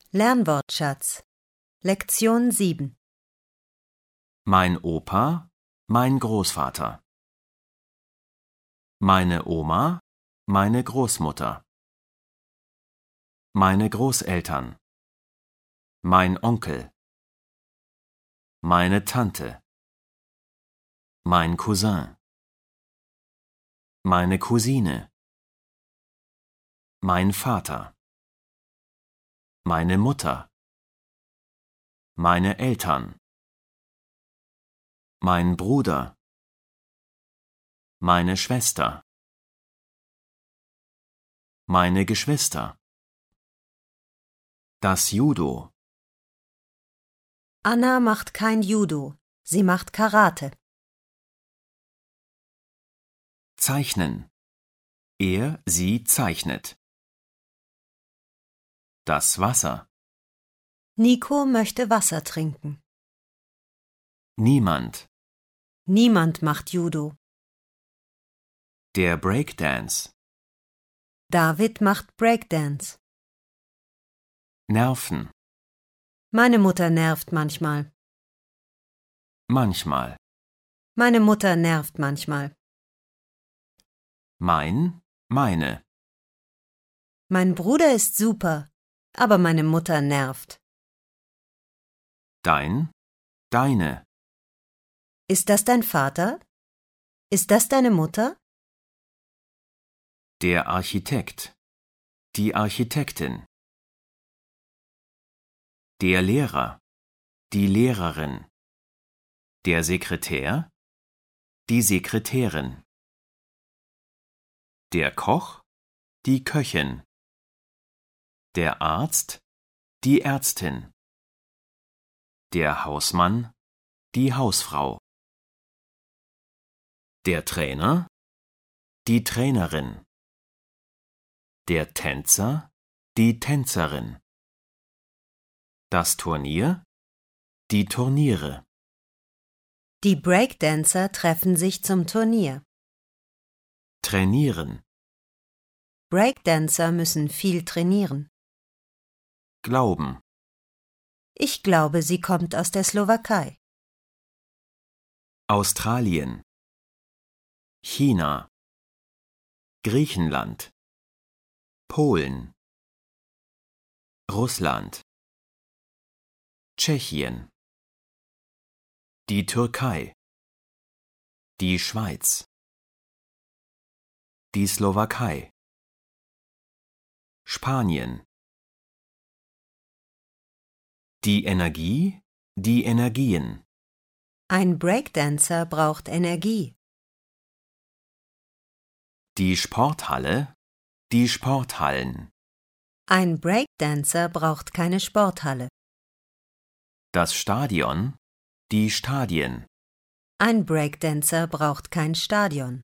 Lernwortschatz. Lektion 7. Mein Opa, mein Großvater. Meine Oma, meine Großmutter. Meine Großeltern. Mein Onkel. Meine Tante. Mein Cousin. Meine Cousine. Mein Vater. Meine Mutter. Meine Eltern. Mein Bruder. Meine Schwester. Meine Geschwister. Das Judo. Anna macht kein Judo, sie macht Karate. Zeichnen. Sie zeichnet. Das Wasser. Nico möchte Wasser trinken. Niemand. Niemand macht Judo. Der Breakdance. David macht Breakdance. Nerven. Meine Mutter nervt manchmal. Manchmal. Meine Mutter nervt manchmal. Meine. Mein Bruder ist super, aber meine Mutter nervt. Deine. Ist das dein Vater? Ist das deine Mutter? Der Architekt. Die Architektin. Der Lehrer. Die Lehrerin. Der Sekretär. Die Sekretärin. Der Koch. Die Köchin. Der Arzt. Die Ärztin. Der Hausmann. Die Hausfrau. Der Trainer. Die Trainerin. Der Tänzer. Die Tänzerin. Das Turnier. Die Turniere. Die Breakdancer treffen sich zum Turnier. Trainieren. Breakdancer müssen viel trainieren. Glauben. Ich glaube, sie kommt aus der Slowakei. Australien. China. Griechenland. Polen. Russland. Tschechien. Die Türkei. Die Schweiz. Die Slowakei. Spanien. Die Energie, die Energien. Ein Breakdancer braucht Energie. Die Sporthalle, die Sporthallen. Ein Breakdancer braucht keine Sporthalle. Das Stadion, die Stadien. Ein Breakdancer braucht kein Stadion.